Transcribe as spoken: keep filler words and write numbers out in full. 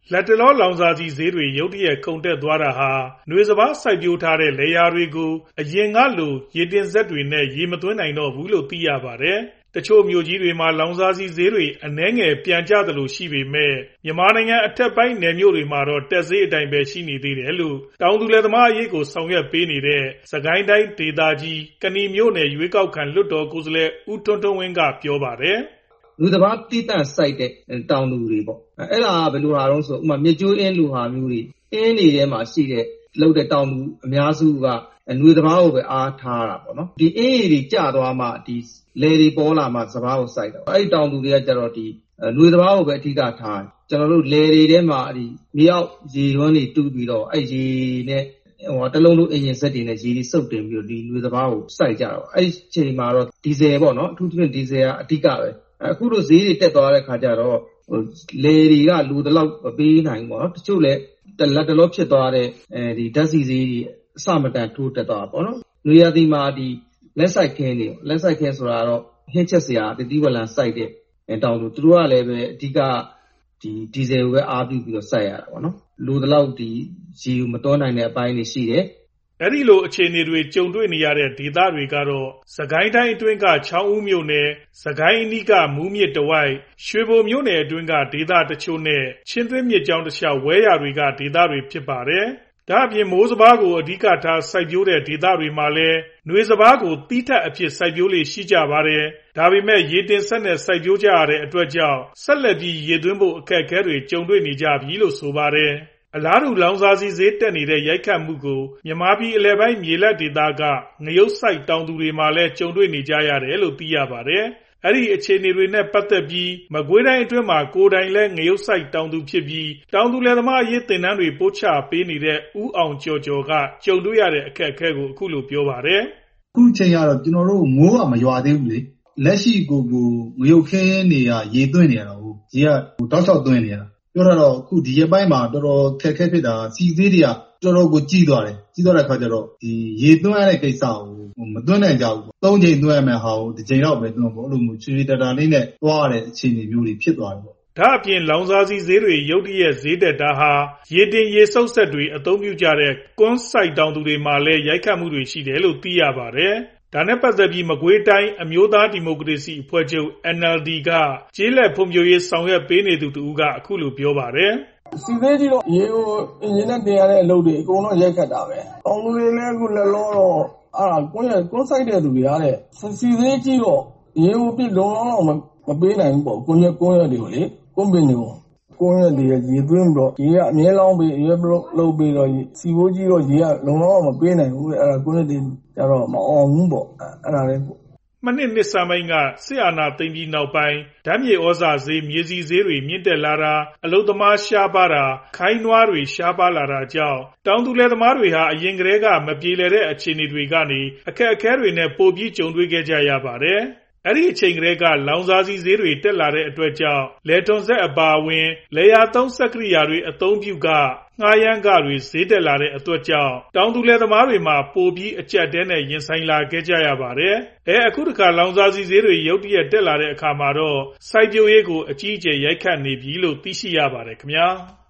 လက်တလောလောင်စာဆီဈေးတွေရုတ်တရက်ခုန်တက်သွားတာဟာနွေစပါးစိုက်ပျိုးထားတဲ့လယ်ယာတွေကိုအရင်ကလိုရေတင်စက်တွေနဲ့ရေမသွင်းနိုင်တော့ဘူးလို့သိရပါတယ်။တချို့မြို့ကြီးတွေမှာလောင်စာဆီဈေးတွေအနည်းငယ်ပြန်ကျသလိုရှိပေမဲ့မြန်မာနိုင်ငံအထက်ပိုင်းနယ်မြို့တွေမှာတော့တက်ဈေးအတိုင်းပဲရှိနေသေးတယ်လို့တောင်သူလယ်သမားအရေးကိုဆောင်ရွက်ပေးနေတဲ့စကိုင်းတိုင်းဒေသကြီးကနီမြို့နယ်ရွေးကောက်ခံလွှတ်တော်ကိုယ်စားလှယ်ဦးထွန်းထွန်းဝင်းကပြောပါတယ်။လူတဘာတိတန့်စိုက်တဲ့တောင်သူတွေပေါ့အဲ့ဒါကဘယ်လိုဟာတော့ဆိုဥမာမြေကျိုးအင်းလူဟာမျိုးတွေအင်းနေထဲမှာရှိတဲ့လောက်တဲ့တောင်သူအများစုကနွေတဘာကိုပဲအားထားတာပေါ့နော်ဒီအင်းတွေကျသွားမှဒီလေတွေပေါ်လာမှစဘာကိုစိုက်တော့အဲ့ဒီတောင်သူတွေကကျတော့ဒီနွေတဘာကိုပဲအဓိကထားကျွန်တော်တို့လေတွေထဲမှာဒီမြေအောက်ရေရွန်းတွေတူးပြီးတော့အဲ့ရေနဲ့ဟိုတလုံးလုံးအင်ဂျင်စက်တွေနဲ့ရေတွေစုပ်တင်ပြီးတော့ဒီနွေတဘာကိုစိုက်ကြတော့အဲ့ဒီချိန်မှာတော့ဒီဇယ်ပေါ့နော်အထူးသဖြင့်ဒီဇယ်ကအဓိကပဲအခုလိုဈေးတွေတက်သွားတဲ့ခါကျတော့လေတွေကလူတလောက်မပေးနိုင်ဘူးပေါ့နော်တချို့လည်းလက်တလောဖြစ်သွားတဲ့အဲဒီဓာတ်ဆီဈေးတွေအစမတန်ထိုးတက်သွားပေါ့နော်နွေရာသီမှာဒီလက်ဆိုင်ခင်းတွေလက်ဆိုင်ခင်းဆိုတာတော့ဟင်းချက်စရာတတိဝလန်စိုက်တဲ့တောင်သူသူတို့ကလည်းပဲအဓိကဒီဒီဇယ်ကိုပဲအားပြုပြီးတော့စိုက်ရတာပေါ့နော်လူတလောက်ဒီရေကိုမတော်နိုင်တဲ့အပိုင်းတွေရှိတယ်အဲ့ဒီလိုအခြေအနေတွေကြုံတွေ့နေရတဲ့ဒေသတွေကတော့စကိုင်းတိုင်းအတွင်းကချောင်းဦးမြို့နယ်စကိုင်းအနီးကမူးမြစ်တဝိုက်ရွှေဘိုမြို့နယ်အတွင်းကဒေသတချို့နဲ့ချင်းတွင်းမြစ်ကြောင်းတစ်လျှောက်ဝဲယာတွေကဒေသတွေဖြစ်ပါတယ်။ဒါ့အပြင်မိုးစပါးကိုအဓိကထားစိုက်ပျိုးတဲ့ဒေသတွေမှာလည်းနွေစပါးကိုတီးထက်အဖြစ်စိုက်ပျိုးလေရှိကြပါတယ်။ဒါပေမဲ့ရေတင်စက်နဲ့စိုက်ပျိုးကြရတဲ့အတွက်ကြောင့်ဆက်လက်ပြီးရေသွင်းဖို့အခက်အခဲတွေကြုံတွေ့နေကြပြီလို့ဆိုပါတယ်။အလားတူလောင်စာဆီဈေးတက်နေတဲ့ရိုက်ခတ်မှုကိုမြန်မာပြည်အလဲပိုင်းမြေလက်ဒေသကငရုတ်စိုက်တောင်သူတွေမှာလည်းကြုံတွေ့နေကြရတယ်လို့သိရပါတယ်။အဲ့ဒီအခြေအနေတွေနဲ့ပတ်သက်ပြီးမကွေးတိုင်းအတွင်းမှာကိုယ်တိုင်လဲငရုတ်စိုက်တောင်သူဖြစ်ပြီးတောင်သူလယ်သမားအရေးသင်တန်းတွေပို့ချပေးနေတဲ့ဦးအောင်ကျော်ကျော်ကကြုံတွေ့ရတဲ့အခက်အခဲကိုအခုလိုပြောပါတယ်။အခုချိန်ကတော့ကျွန်တော်တို့မိုးကမရွာသေးဘူးလေ။လက်ရှိကိုကိုငရုတ်ခင်းတွေကရေသွင်းနေရတာဟုတ်။ရေကတောက်လျှောက်သွင်းနေရတာပြောတော့အခုဒီရက်ပိုင်းမှာတော်တော်ခက်ခဲဖြစ်တာစီသေးတွေကတော်တော်ကိုကြီးသွားတယ်ကြီးသွားတဲ့ခါကျတော့ဒီရေသွင်းရတဲ့ကိစ္စကိုမသွင်းနိုင်ကြဘူးသုံးချိန်သွင်းရမယ်ဟာကိုတစ်ချိန်တော့ပဲသွင်းဖို့အဲ့လိုမျိုးချွေချွေတတာလေးနဲ့သွားရတဲ့အခြေအနေမျိုးတွေဖြစ်သွားတယ်ပေါ့ဒါအပြင်လောင်စာဆီဈေးတွေရုတ်တရက်ဈေးတက်တာဟာရေတင်ရေစုပ်ဆက်တွေအသုံးပြုကြတဲ့ကွန်းစိုက်တောင်သူတွေမှာလည်းရိုက်ခတ်မှုတွေရှိတယ်လို့သိရပါတယ်ဒါနဲ့ပတ်သက်ပြီးမကွေးတိုင်းအမျိုးသားဒီမိုကရေစီအဖွဲ့ချုပ် N L D ကကျေးလက်ဖွံ့ဖြိုးရေးဆောင်ရွက်ပေးနေသူတူကအခုလိုပြောပါတယ်။စီသေးကြီးတော့ရေကိုအင်ဂျင်နဲ့တင်ရတဲ့အလုပ်တွေအကုန်လုံးရိုက်ခတ်တာပဲ။တောင်သူတွေလည်းအခုလက်လောတော့အဲ့ဒါကွန်းရကွန်းဆိုင်တဲ့သူတွေအားတဲ့စီသေးကြီးတော့ရေကိုပြလုံလောက်တော့မပေးနိုင်ဘူးပေါ့ကွန်းရကွန်းရတွေကိုလေကွန်းပင်တွေကိုကွန်းရတွေရေသွင်းပြီးတော့ရေကအမြဲလောင်းပြီးရေလုပ်ပြီးတော့စီဘိုးကြီးတော့ရေကလုံလောက်မပေးနိုင်ဘူးအဲ့ဒါကွန်းရတွေကျတော့မအောင်ဘူးပေါ့အဲ့ဒါလေးမနှစ်နှစ်စပိုင်းကစစ်အာဏာသိမ်းပြီးနောက်ပိုင်းဓာတ်မြေဩဇာဈေးမြေစီဈေးတွေမြင့်တက်လာတာအလုသမားရှားပါတာခိုင်းနွားတွေရှားပါလာတာကြောင့်တောင်သူလယ်သမားတွေဟာအရင်ကတည်းကမပြေလည်တဲ့အခြေအနေတွေကနေအခက်အခဲတွေနဲ့ပိုပြီးကြုံတွေ့ခဲ့ကြရပါတယ်အဲ့ဒီအချိန်ကလေးကလောင်စာဆီဈေးတွေတက်လာတဲ့အတွက်ကြောင့်လယ်ထွန်စက်အပါအဝင်လေယာသုံးစက်ကရိယာတွေအသုံးပြုကငှားရမ်းကတွေဈေးတက်လာတဲ့အတွက်ကြောင့်တောင်သူလယ်သမားတွေမှာပိုပြီးအကျပ်တဲနဲ့ရင်ဆိုင်လာခဲ့ကြရပါတယ်။အဲအခုတခါလောင်စာဆီဈေးတွေရုတ်တရက်တက်လာတဲ့အခါမှာတော့စိုက်ပျိုးရေးကိုအကြီးအကျယ်ရိုက်ခတ်နေပြီလို့သိရှိရပါတယ်ခင်ဗျာ။